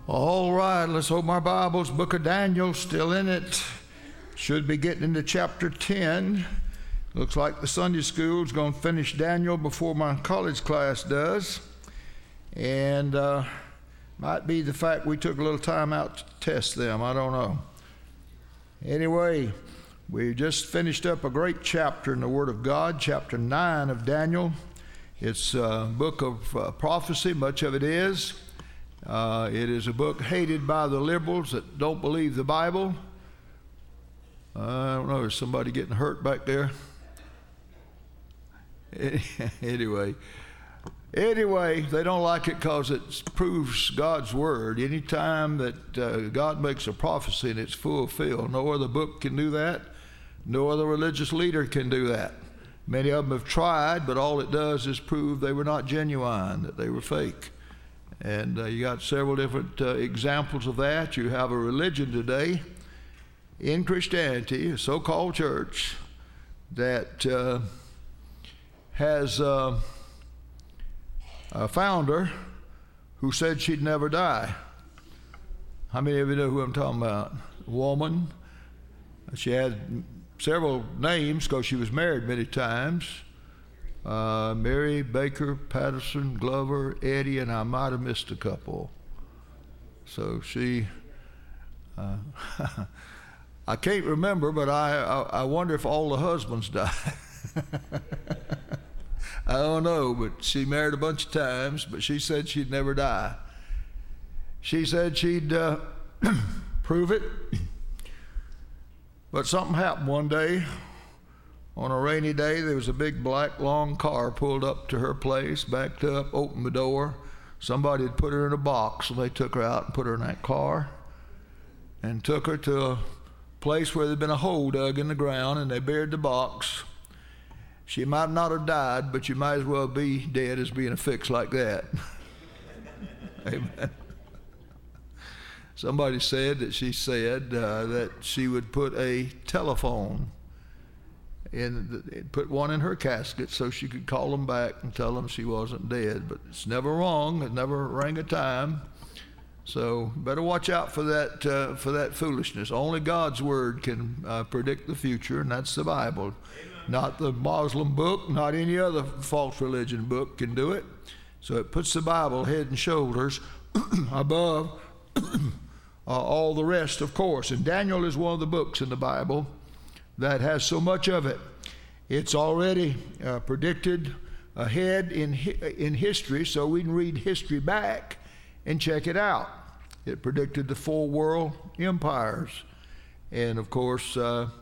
All right, let's open our Bibles. Book of Daniel, still in it. Should be getting into chapter 10. Looks like the Sunday school is going to finish Daniel before my college class does. And might be the fact we took a little time out to test them. I don't know. Anyway, we just finished up a great chapter in the Word of God, chapter 9 of Daniel. It's a book of prophecy, much of it is. It is a book hated by the liberals that don't believe the Bible. I don't know, is somebody getting hurt back there? Anyway, they don't like it because it proves God's word. Anytime that God makes a prophecy and it's fulfilled, no other book can do that. No other religious leader can do that. Many of them have tried, but all it does is prove they were not genuine, that they were fake. And you got several different examples of that. You have a religion today in Christianity, a so-called church, that has a founder who said she'd never die. How many of you know who I'm talking about? A woman. She had several names because she was married many times. Mary, Baker, Patterson, Glover, Eddie, and I might have missed a couple. So she, I can't remember, but I wonder if all the husbands died. I don't know, but she married a bunch of times, but she said she'd never die. She said she'd prove it, but something happened one day. On a rainy day, there was a big black long car pulled up to her place, backed up, opened the door. Somebody had put her in a box, and they took her out and put her in that car and took her to a place where there'd been a hole dug in the ground, and they buried the box. She might not have died, but you might as well be dead as being affixed like that. Amen. Somebody said that she said that she would put a telephone and put one in her casket so she could call them back and tell them she wasn't dead. But it's never wrong. It never rang a time. So better watch out for that foolishness. Only God's word can predict the future, and that's the Bible. Amen. Not the Muslim book, not any other false religion book can do it. So it puts the Bible head and shoulders above all the rest, of course. And Daniel is one of the books in the Bible that has so much of it. It's already predicted ahead in history, so we can read history back and check it out. It predicted the 4 world empires, and of course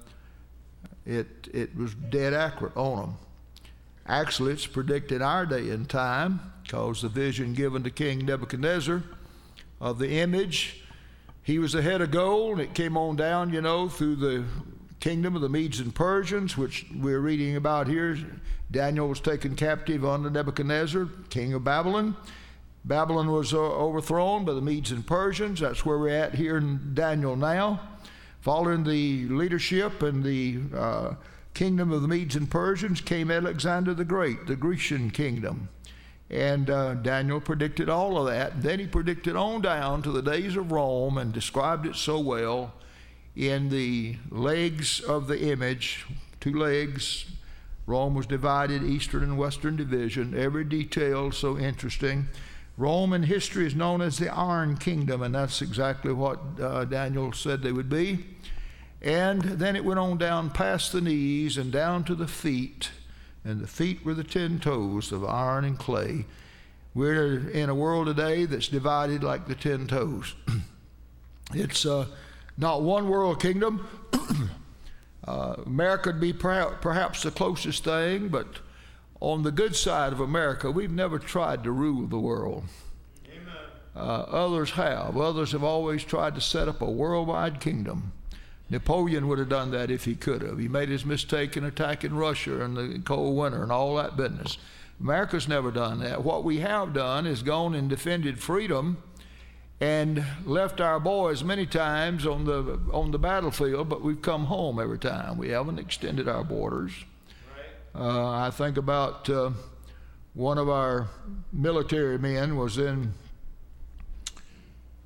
it was dead accurate on them. Actually, it's predicted our day and time, because the vision given to King Nebuchadnezzar of the image, he was the head of gold. It came on down, through the kingdom of the Medes and Persians, which we're reading about here. Daniel was taken captive under Nebuchadnezzar, king of Babylon. Babylon was overthrown by the Medes and Persians. That's where we're at here in Daniel now. Following the leadership and the kingdom of the Medes and Persians came Alexander the Great, the Grecian kingdom. And Daniel predicted all of that. And then he predicted on down to the days of Rome and described it so well in the legs of the image, 2 legs. Rome was divided, eastern and western division. Every detail so interesting. Rome in history is known as the Iron Kingdom, and that's exactly what Daniel said they would be. And then it went on down past the knees and down to the feet, and the feet were the 10 toes of iron and clay. We're in a world today that's divided like the 10 toes. It's not one world kingdom. America would be perhaps the closest thing, but on the good side of America, we've never tried to rule the world. Others have. Others have always tried to set up a worldwide kingdom. Napoleon would have done that if he could have. He made his mistake in attacking Russia in the cold winter and all that business. America's never done that. What we have done is gone and defended freedom and left our boys many times on the battlefield, but we've come home every time. We haven't extended our borders. Right. I think about one of our military men was in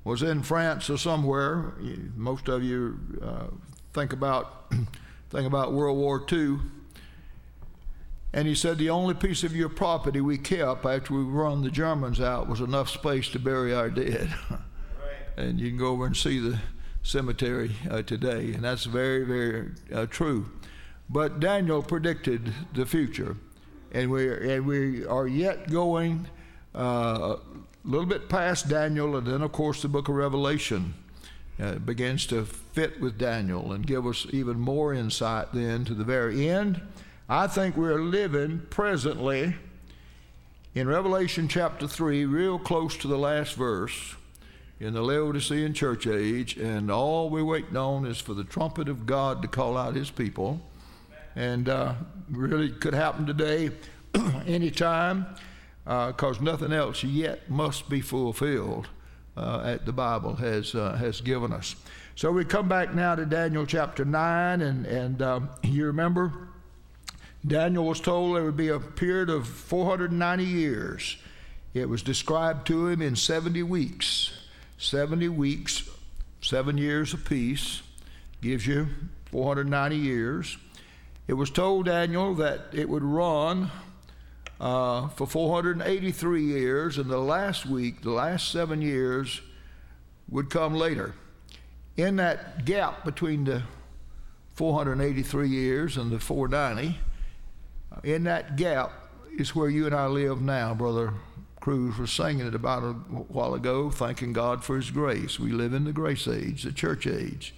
was in France or somewhere. Most of you think about World War II. And he said the only piece of your property we kept after we run the Germans out was enough space to bury our dead. Right. And you can go over and see the cemetery today, and that's very, very true. But Daniel predicted the future, and we are yet going a little bit past Daniel, and then of course the book of Revelation begins to fit with Daniel and give us even more insight then to the very end. I think we're living presently in Revelation chapter 3, real close to the last verse, in the Laodicean church age, and all we're waiting on is for the trumpet of God to call out his people. And really could happen today, anytime, because nothing else yet must be fulfilled that the Bible has given us. So we come back now to Daniel chapter 9, and you remember Daniel was told there would be a period of 490 years. It was described to him in 70 weeks. 70 weeks, 7 years apiece, gives you 490 years. It was told Daniel that it would run for 483 years, and the last week, the last 7 years, would come later. In that gap between the 483 years and the 490, in that gap is where you and I live now. Brother Cruz was singing it about a while ago, thanking God for his grace. We live in the grace age, the church age.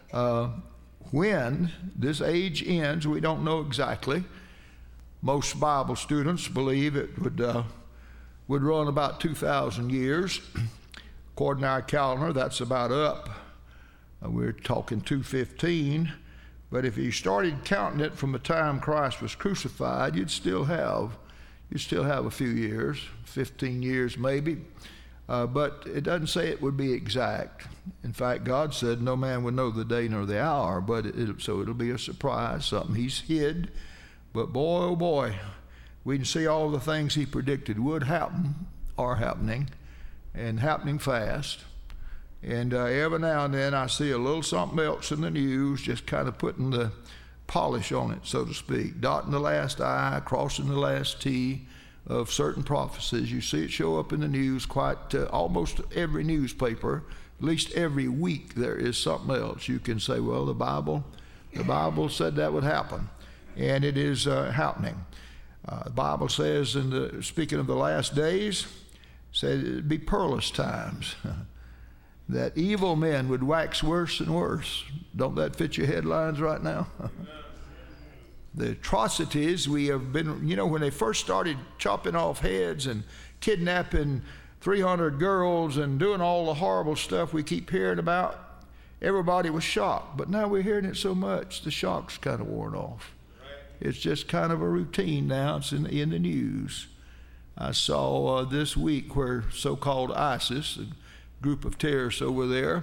When this age ends, we don't know exactly. Most Bible students believe it would run about 2,000 years. According to our calendar, that's about up. We're talking 215. But if you started counting it from the time Christ was crucified, you'd still have a few years, 15 years maybe. But it doesn't say it would be exact. In fact, God said no man would know the day nor the hour, but so it'll be a surprise, something he's hid. But boy, oh boy, we can see all the things he predicted would happen, are happening, and happening fast. And every now and then I see a little something else in the news, just kind of putting the polish on it, so to speak, dotting the last I, crossing the last T of certain prophecies. You see it show up in the news quite almost every newspaper, at least every week there is something else. You can say, well, the Bible said that would happen, and it is happening. The Bible says, speaking of the last days, said it'd be perilous times. That evil men would wax worse and worse. Don't that fit your headlines right now? The atrocities we have been, when they first started chopping off heads and kidnapping 300 girls and doing all the horrible stuff we keep hearing about, everybody was shocked. But now we're hearing it so much, the shock's kind of worn off. It's just kind of a routine now. It's in the news. I saw this week where so-called ISIS, group of terrorists over there.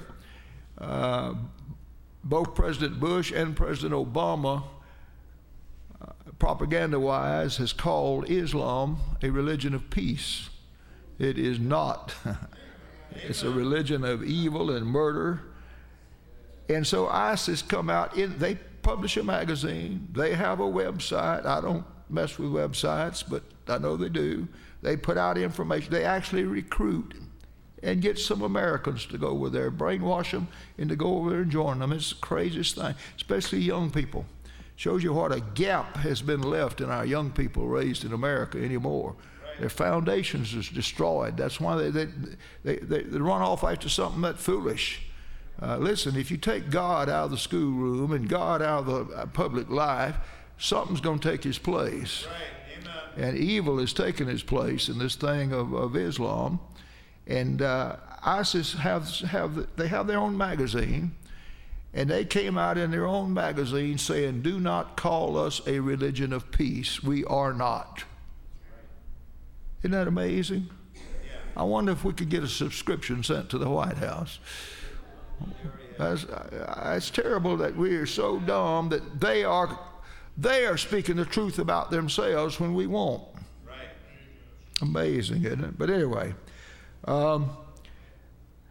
Both President Bush and President Obama, propaganda-wise, has called Islam a religion of peace. It is not. It's a religion of evil and murder. And so ISIS come out, they publish a magazine, they have a website. I don't mess with websites, but I know they do. They put out information. They actually recruit and get some Americans to go over there, brainwash them, and to go over there and join them. It's the craziest thing, especially young people. Shows you what a gap has been left in our young people raised in America anymore. Right. Their foundations is destroyed. That's why they run off after something that foolish. Listen, if you take God out of the schoolroom and God out of the public life, something's going to take his place. Right. Amen. And evil is taking his place in this thing of Islam. And ISIS have their own magazine, and they came out in their own magazine saying, do not call us a religion of peace. We are not. Isn't that amazing? Yeah. I wonder if we could get a subscription sent to the White House. It's terrible that we are so dumb that they are speaking the truth about themselves when we won't. Right. Amazing, isn't it? But anyway,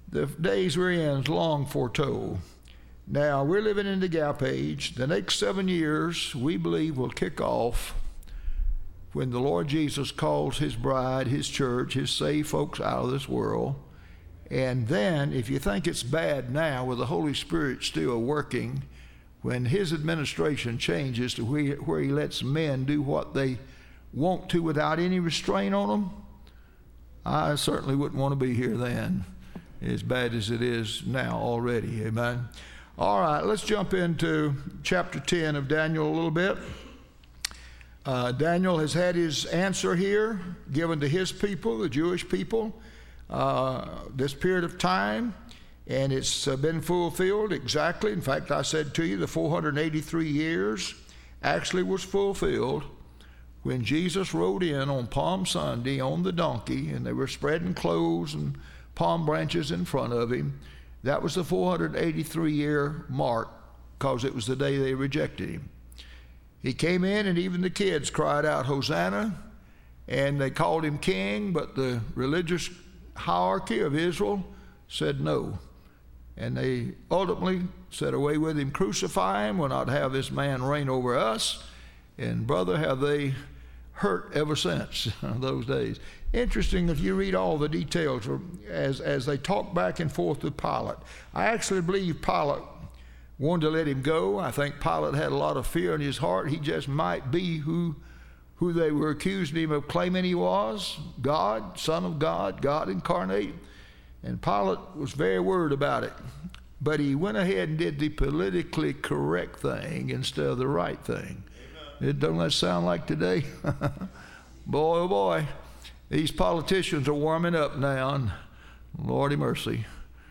the days we're in is long foretold. Now, we're living in the gap age. The next 7 years, we believe, will kick off when the Lord Jesus calls his bride, his church, his saved folks out of this world. And then, if you think it's bad now with the Holy Spirit still working, when his administration changes to where he lets men do what they want to without any restraint on them, I certainly wouldn't want to be here then, as bad as it is now already. Amen. All right, let's jump into chapter 10 of Daniel a little bit. Daniel has had his answer here given to his people, the Jewish people, this period of time, and it's been fulfilled exactly. In fact, I said to you, the 483 years actually was fulfilled when Jesus rode in on Palm Sunday on the donkey, and they were spreading clothes and palm branches in front of him. That was the 483-year mark, because it was the day they rejected him. He came in, and even the kids cried out, Hosanna, and they called him king, but the religious hierarchy of Israel said no. And they ultimately said, away with him, crucify him, we'll not have this man reign over us. And brother, have they hurt ever since those days. Interesting, if you read all the details as they talk back and forth with Pilate. I actually believe Pilate wanted to let him go. I think Pilate had a lot of fear in his heart. He just might be who they were accusing him of claiming he was, God, Son of God, God incarnate. And Pilate was very worried about it. But he went ahead and did the politically correct thing instead of the right thing. Don't that sound like today? Boy, oh boy. These politicians are warming up now, and Lordy mercy.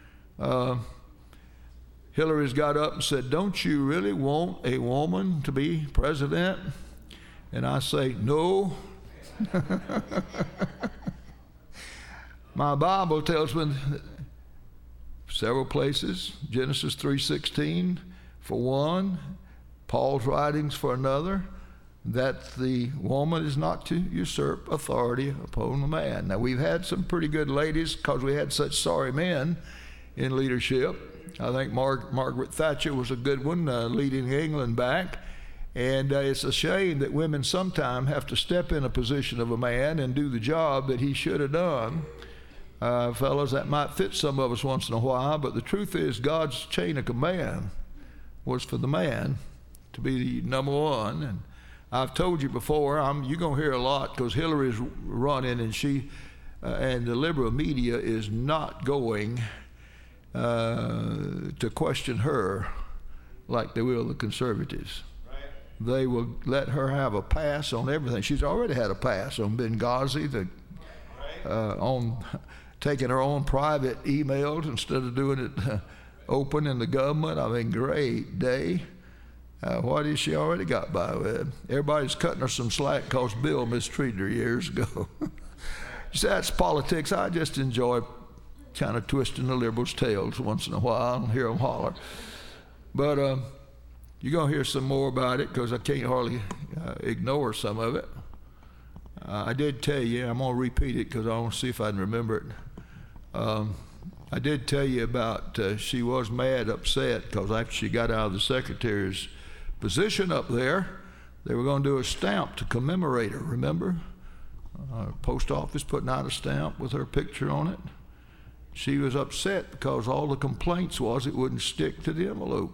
Hillary's got up and said, don't you really want a woman to be president? And I say, no. My Bible tells me several places, Genesis 3:16 for one, Paul's writings for another, that the woman is not to usurp authority upon the man. Now, we've had some pretty good ladies because we had such sorry men in leadership. I think Margaret Thatcher was a good one, leading England back. And it's a shame that women sometimes have to step in a position of a man and do the job that he should have done. Fellas, that might fit some of us once in a while, but the truth is God's chain of command was for the man to be the number one. And I've told you before, you're going to hear a lot because Hillary's running, and she and the liberal media is not going to question her like they will the conservatives. Right. They will let her have a pass on everything. She's already had a pass on Benghazi, on taking her own private emails instead of doing it open in the government. I mean, great day. What has she already got by with? Everybody's cutting her some slack because Bill mistreated her years ago. See, that's politics. I just enjoy kind of twisting the liberals' tails once in a while and hear them holler. But you're going to hear some more about it because I can't hardly ignore some of it. I did tell you, I'm going to repeat it because I want to see if I can remember it. I did tell you about she was mad, upset, because after she got out of the secretary's position up there, they were going to do a stamp to commemorate her, remember? Post office putting out a stamp with her picture on it. She was upset because all the complaints was it wouldn't stick to the envelope.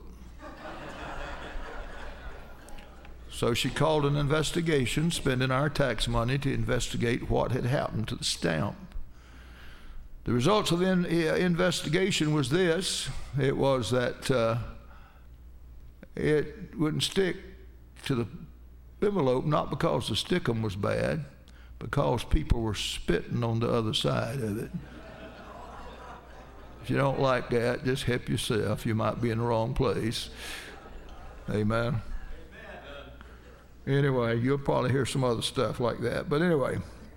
So she called an investigation, spending our tax money to investigate what had happened to the stamp. The results of the investigation was this. It was that it wouldn't stick to the envelope, not because the stickum was bad, because people were spitting on the other side of it. If you don't like that, just help yourself. You might be in the wrong place. Amen. Anyway, you'll probably hear some other stuff like that. But anyway,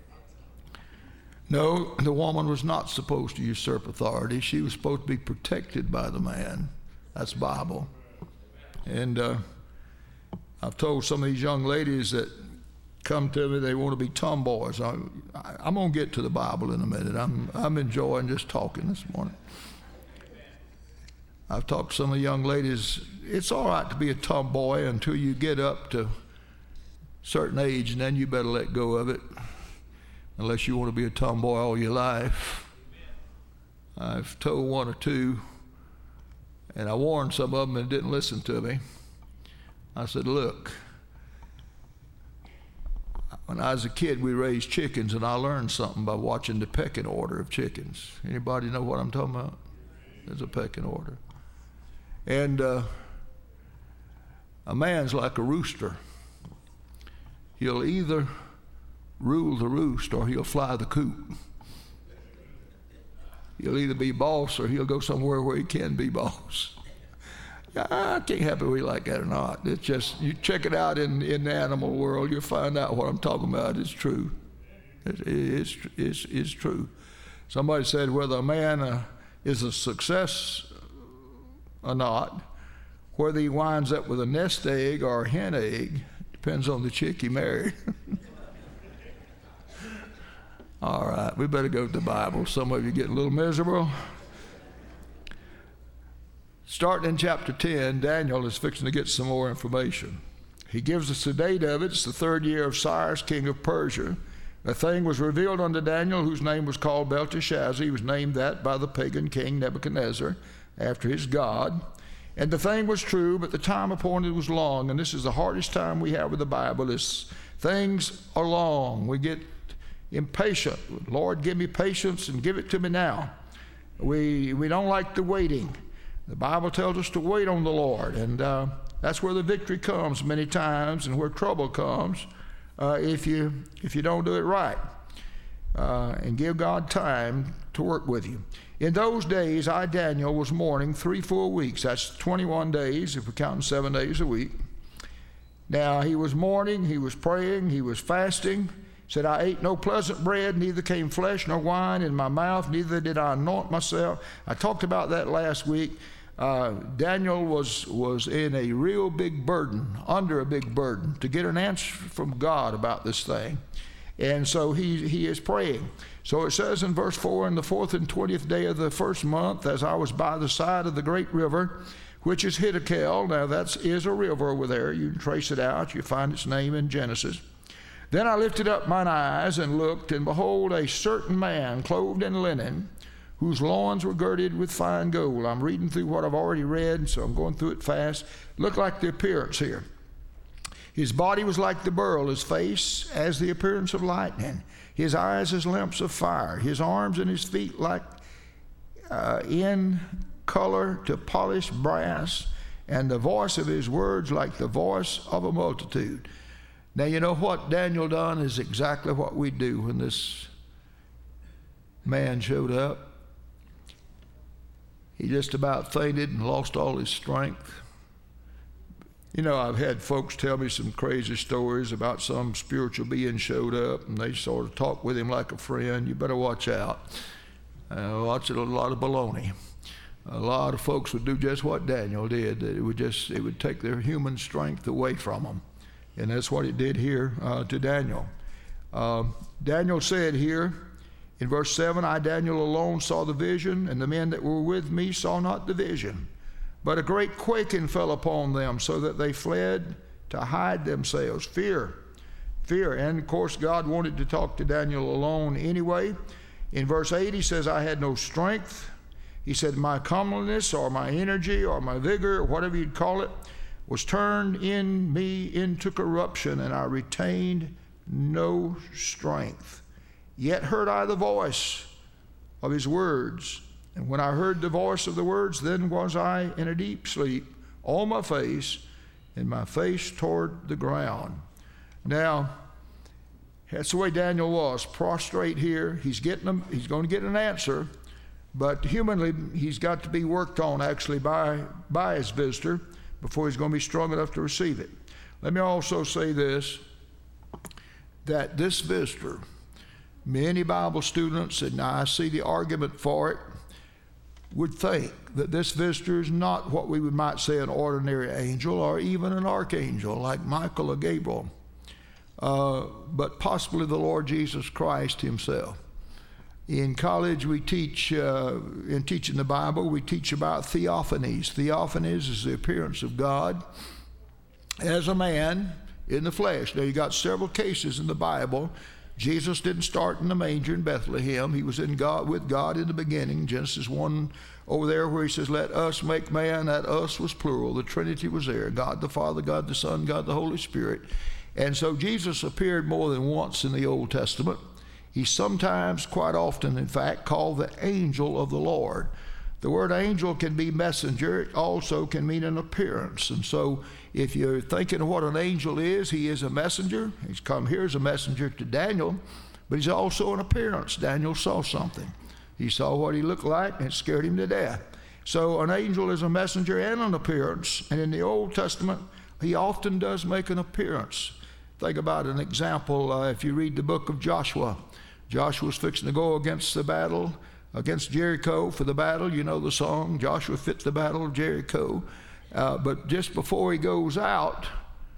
no, the woman was not supposed to usurp authority. She was supposed to be protected by the man. That's Bible. And I've told some of these young ladies that come to me, they want to be tomboys. I'm going to get to the Bible in a minute. I'm enjoying just talking this morning. I've talked to some of the young ladies. It's all right to be a tomboy until you get up to a certain age, and then you better let go of it, unless you want to be a tomboy all your life. I've told one or two, and I warned some of them and didn't listen to me. I said, look, when I was a kid, we raised chickens, and I learned something by watching the pecking order of chickens. Anybody know what I'm talking about? There's a pecking order. And a man's like a rooster. He'll either rule the roost or he'll fly the coop. He'll either be boss or he'll go somewhere where he can be boss. I can't help it whether you like that or not. It's just, you check it out in the animal world, you'll find out what I'm talking about. It's true. It's true. Somebody said whether a man is a success or not, whether he winds up with a nest egg or a hen egg, depends on the chick he married. All right, we better go to the Bible. Some of you getting a little miserable. Starting in chapter 10, Daniel is fixing to get some more information. He gives us the date of it. It's the 3rd year of Cyrus, king of Persia. The thing was revealed unto Daniel, whose name was called Belteshazzar. He was named that by the pagan king Nebuchadnezzar, after his god. And the thing was true, but the time appointed was long. And this is the hardest time we have with the Bible, is things are long. We get impatient. Lord, give me patience and give it to me now. We don't like the waiting. The Bible tells us to wait on the Lord, and that's where the victory comes many times, and where trouble comes if you don't do it right, and give God time to work with you. In those days, I, Daniel, was mourning 3 full weeks. That's 21 days if we're counting 7 days a week. Now, he was mourning, he was praying, he was fasting. Said, I ate no pleasant bread, neither came flesh nor wine in my mouth, neither did I anoint myself. I talked about that last week. Daniel was in a real big burden, under a big burden, to get an answer from God about this thing. And so he is praying. So it says in verse 4, in the 4th and 20th day of the 1st month, as I was by the side of the great river, which is Hiddekel. Now that is a river over there. You can trace it out. You find its name in Genesis. Then I lifted up mine eyes and looked, and behold, a certain man clothed in linen, whose loins were girded with fine gold. I'm reading through what I've already read, so I'm going through it fast. Look like the appearance here. His body was like the beryl, his face as the appearance of lightning, his eyes as lamps of fire, his arms and his feet like in color to polished brass, and the voice of his words like the voice of a multitude. Now, you know what Daniel done is exactly what we do when this man showed up. He just about fainted and lost all his strength. You know, I've had folks tell me some crazy stories about some spiritual being showed up, and they sort of talk with him like a friend. You better watch out. Watch it, a lot of baloney. A lot of folks would do just what Daniel did. It would take their human strength away from them. And that's what it did here to Daniel. Daniel said here in verse 7, I, Daniel, alone saw the vision, and the men that were with me saw not the vision. But a great quaking fell upon them, so that they fled to hide themselves. Fear. And, of course, God wanted to talk to Daniel alone anyway. In verse 8, he says, I had no strength. He said, my comeliness or my energy or my vigor, or whatever you'd call it, was turned in me into corruption, and I retained no strength. Yet heard I the voice of his words. And when I heard the voice of the words, then was I in a deep sleep on my face, and my face toward the ground. Now, that's the way Daniel was, prostrate here. He's going to get an answer, but humanly, he's got to be worked on actually by his visitor before he's going to be strong enough to receive it. Let me also say this, that this visitor, many Bible students, and I see the argument for it, would think that this visitor is not what we might say an ordinary angel or even an archangel like Michael or Gabriel, but possibly the Lord Jesus Christ himself. In college, we teach, in teaching the Bible, we teach about theophanies. Theophanies is the appearance of God as a man in the flesh. Now, you got several cases in the Bible. Jesus didn't start in the manger in Bethlehem. He was with God in the beginning. Genesis 1 over there where he says, let us make man. That us was plural. The Trinity was there. God the Father, God the Son, God the Holy Spirit. And so Jesus appeared more than once in the Old Testament. He's sometimes, quite often, in fact, called the angel of the Lord. The word angel can be messenger. It also can mean an appearance. And so if you're thinking of what an angel is, he is a messenger. He's come here as a messenger to Daniel, but he's also an appearance. Daniel saw something. He saw what he looked like, and it scared him to death. So an angel is a messenger and an appearance. And in the Old Testament, he often does make an appearance. Think about an example. If you read the book of Joshua, Joshua's fixing to go against the battle, against Jericho for the battle. You know the song, Joshua fit the battle of Jericho. But just before he goes out,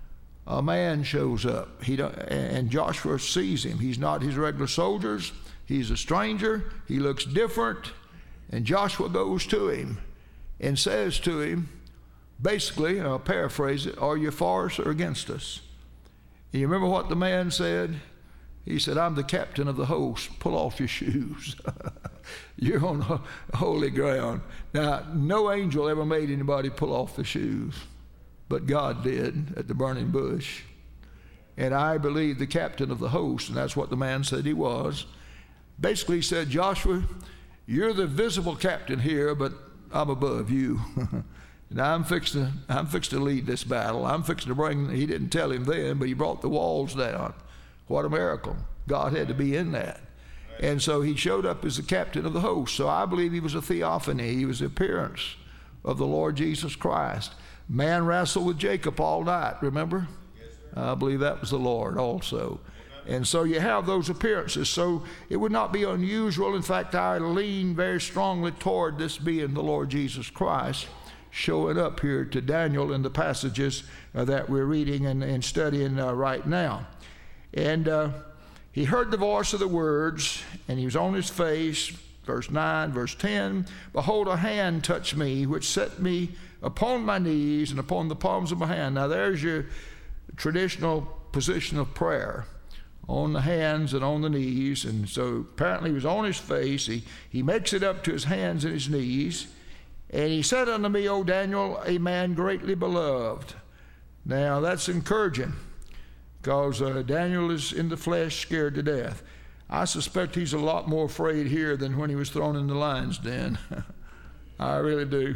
a man shows up. And Joshua sees him. He's not his regular soldiers. He's a stranger. He looks different. And Joshua goes to him and says to him, basically, I'll paraphrase it, are you for us or against us? And you remember what the man said? He said, I'm the captain of the host. Pull off your shoes. You're on holy ground. Now, no angel ever made anybody pull off the shoes, but God did at the burning bush. And I believe the captain of the host, and that's what the man said he was, basically said, Joshua, you're the visible captain here, but I'm above you. And I'm fixed to lead this battle. I'm fixed to bring, he didn't tell him then, but he brought the walls down. What a miracle. God had to be in that. And so he showed up as the captain of the host. So I believe he was a theophany. He was the appearance of the Lord Jesus Christ. Man wrestled with Jacob all night, remember? Yes, sir. I believe that was the Lord also. And so you have those appearances. So it would not be unusual. In fact, I lean very strongly toward this being the Lord Jesus Christ showing up here to Daniel in the passages that we're reading and studying right now. And he heard the voice of the words, and he was on his face. Verse 9, verse 10, behold, a hand touched me, which set me upon my knees and upon the palms of my hand. Now there's your traditional position of prayer, on the hands and on the knees. And so apparently he was on his face. He makes it up to his hands and his knees. And he said unto me, O Daniel, a man greatly beloved. Now that's encouraging, because Daniel is in the flesh, scared to death. I suspect he's a lot more afraid here than when he was thrown in the lion's den. I really do.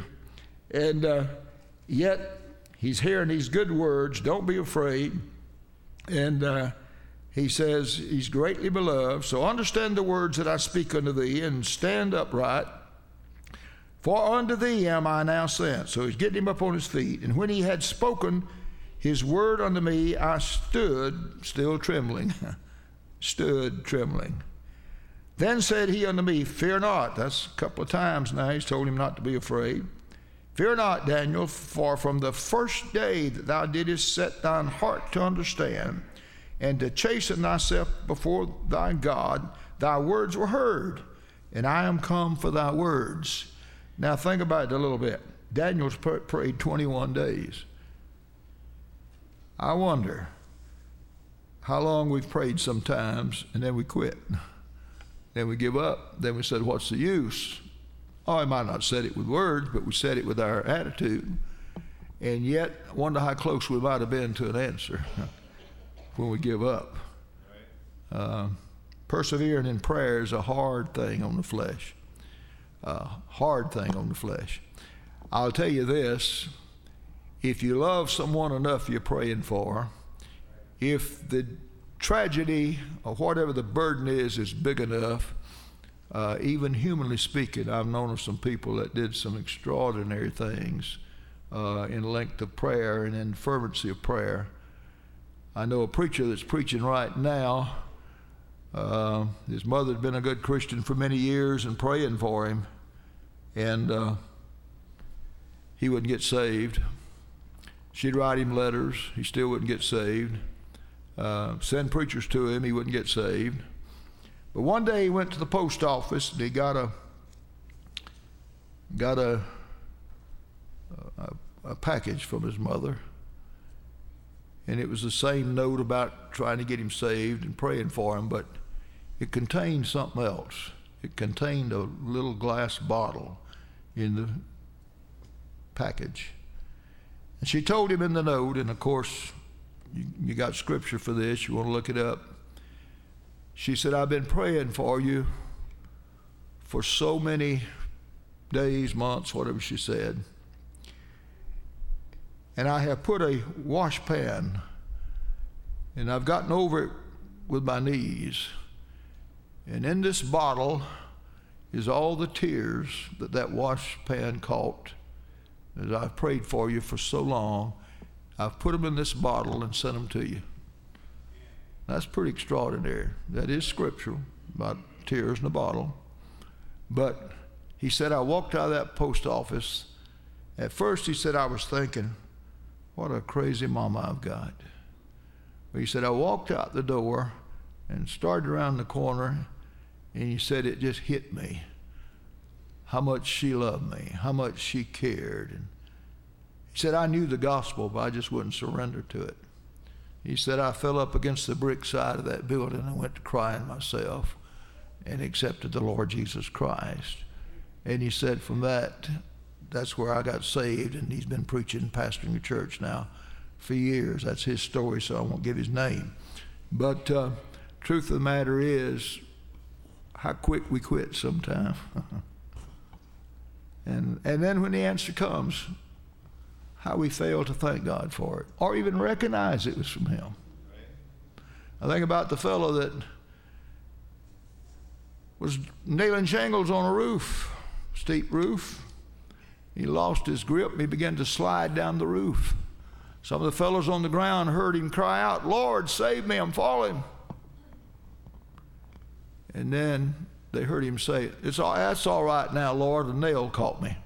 And yet he's hearing these good words, don't be afraid. And he says he's greatly beloved. So understand the words that I speak unto thee, and stand upright. For unto thee am I now sent. So he's getting him up on his feet. And when he had spoken his word unto me, I stood, still trembling. Stood trembling. Then said he unto me, fear not. That's a couple of times now he's told him not to be afraid. Fear not, Daniel, for from the first day that thou didst set thine heart to understand, and to chasten thyself before thy God, thy words were heard, and I am come for thy words. Now think about it a little bit. Daniel's prayed 21 days. I wonder how long we've prayed sometimes, and then we quit. Then we give up. Then we said, what's the use? Oh, I might not said it with words, but we said it with our attitude. And yet, I wonder how close we might have been to an answer when we give up. Persevering in prayer is a hard thing on the flesh. Hard thing on the flesh. I'll tell you this, if you love someone enough you're praying for, if the tragedy or whatever the burden is big enough, even humanly speaking, I've known of some people that did some extraordinary things in length of prayer and in fervency of prayer. I know a preacher that's preaching right now. His mother had been a good Christian for many years and praying for him, and he wouldn't get saved. She'd write him letters. He still wouldn't get saved. Send preachers to him. He wouldn't get saved. But one day he went to the post office and he got a package from his mother. And it was the same note about trying to get him saved and praying for him, but it contained something else. It contained a little glass bottle in the package. And she told him in the note, and of course, you got scripture for this, you want to look it up. She said, I've been praying for you for so many days, months, whatever she said. And I have put a wash pan, and I've gotten over it with my knees. And in this bottle is all the tears that wash pan caught as I've prayed for you for so long. I've put them in this bottle and sent them to you. That's pretty extraordinary. That is scriptural about tears in a bottle. But he said, I walked out of that post office. At first he said, I was thinking, what a crazy mama I've got. But he said, I walked out the door and started around the corner, and he said, it just hit me how much she loved me, how much she cared. And he said, I knew the gospel, but I just wouldn't surrender to it. He said, I fell up against the brick side of that building and went to crying myself and accepted the Lord Jesus Christ. And he said, from that's where I got saved, and he's been preaching and pastoring a church now for years. That's his story, so I won't give his name. But truth of the matter is, how quick we quit sometimes. and then when the answer comes, how we fail to thank God for it, or even recognize it was from him. I think about the fellow that was nailing shingles on a roof, steep roof. He lost his grip and he began to slide down the roof. Some of the fellows on the ground heard him cry out, Lord, save me, I'm falling. And then they heard him say, that's all right now, Lord, the nail caught me.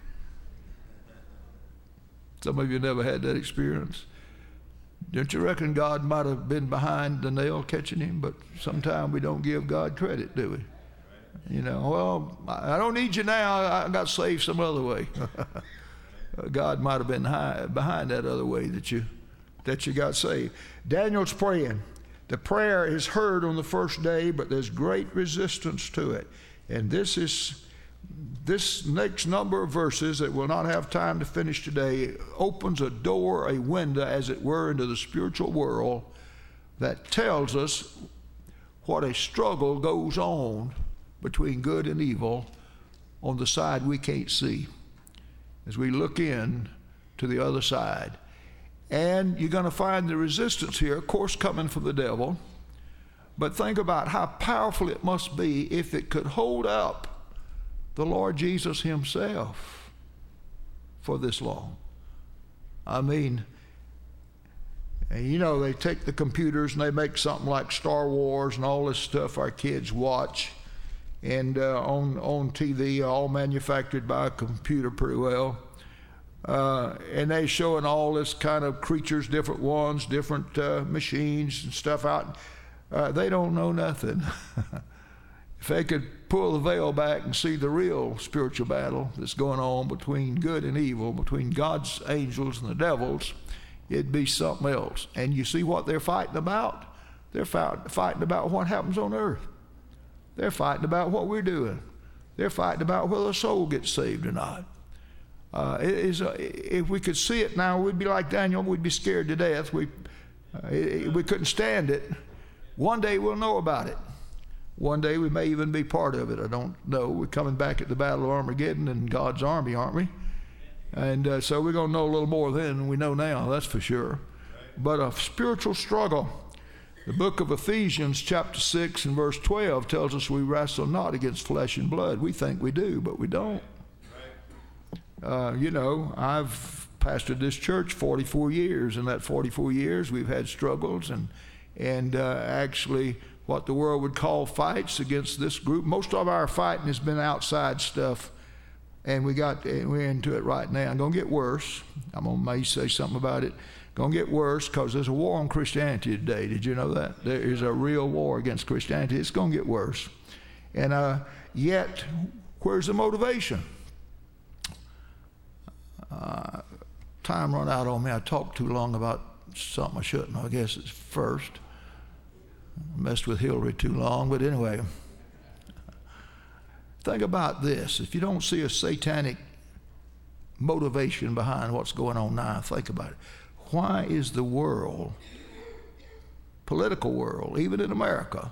Some of you never had that experience. Don't you reckon God might have been behind the nail catching him? But sometimes we don't give God credit, do we? You know, well, I don't need you now. I got saved some other way. God might have been behind that other way that you got saved. Daniel's praying. The prayer is heard on the first day, but there's great resistance to it. And this next number of verses that we'll not have time to finish today opens a door, a window, as it were, into the spiritual world that tells us what a struggle goes on between good and evil on the side we can't see as we look in to the other side. And you're going to find the resistance here, of course, coming from the devil. But think about how powerful it must be if it could hold up the Lord Jesus himself for this long. I mean, you know, they take the computers and they make something like Star Wars and all this stuff our kids watch. And on TV, all manufactured by a computer pretty well. And they showing all this kind of creatures, different ones, different machines and stuff out. They don't know nothing. If they could pull the veil back and see the real spiritual battle that's going on between good and evil, between God's angels and the devil's, it'd be something else. And you see what they're fighting about? They're fighting about what happens on earth. They're fighting about what we're doing. They're fighting about whether a soul gets saved or not. If we could see it now, we'd be like Daniel. We'd be scared to death. We couldn't stand it. One day we'll know about it. One day we may even be part of it. I don't know. We're coming back at the Battle of Armageddon in God's army, aren't we? And so we're going to know a little more then than we know now, that's for sure. But a spiritual struggle. The book of Ephesians chapter 6 and verse 12 tells us we wrestle not against flesh and blood. We think we do, but we don't. You know, I've pastored this church 44 years. In that 44 years, we've had struggles and actually what the world would call fights against this group. Most of our fighting has been outside stuff, and we're into it right now. I'm going to get worse. May say something about it. going to get worse because there's a war on Christianity today. Did you know that? There is a real war against Christianity. It's going to get worse. And yet, where's the motivation? Time run out on me. I talked too long about something I shouldn't. I guess it's first. I messed with Hillary too long, but anyway. Think about this. If you don't see a satanic motivation behind what's going on now, think about it. Why is the world, political world, even in America,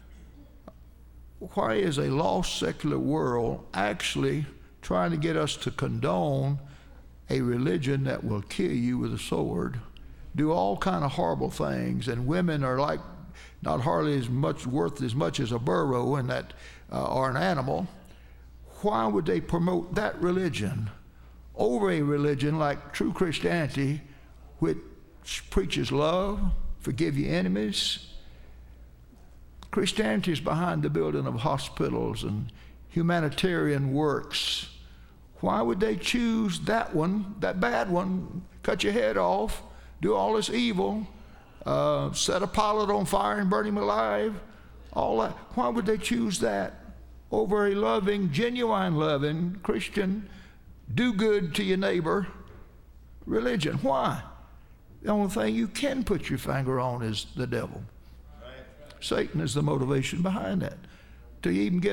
why is a lost secular world actually trying to get us to condone a religion that will kill you with a sword, do all kind of horrible things, and women are like not hardly as much worth as much as a burro and that or an animal? Why would they promote that religion over a religion like true Christianity, which preaches love, forgive your enemies? Christianity is behind the building of hospitals and humanitarian works. Why would they choose that one, that bad one, cut your head off, do all this evil, set a pilot on fire and burn him alive, all that? Why would they choose that over a loving, genuine loving, Christian, do good to your neighbor religion? Why? The only thing you can put your finger on is the devil. Satan is the motivation behind that. To even get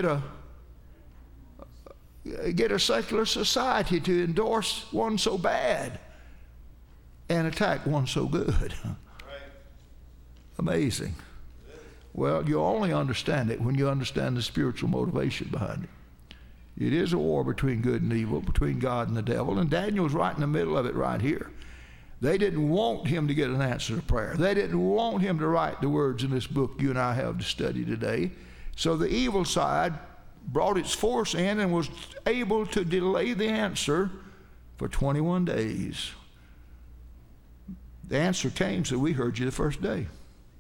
a secular society to endorse one so bad and attack one so good. Amazing. Well, you'll only understand it when you understand the spiritual motivation behind it. It is a war between good and evil, between God and the devil, and Daniel's right in the middle of it right here. They didn't want him to get an answer to prayer. They didn't want him to write the words in this book you and I have to study today. So the evil side brought its force in and was able to delay the answer for 21 days. The answer came, so we heard you the first day.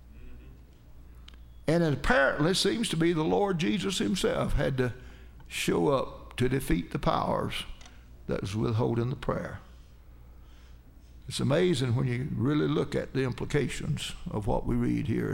And it apparently seems to be the Lord Jesus himself had to show up to defeat the powers that was withholding the prayer. It's amazing when you really look at the implications of what we read here.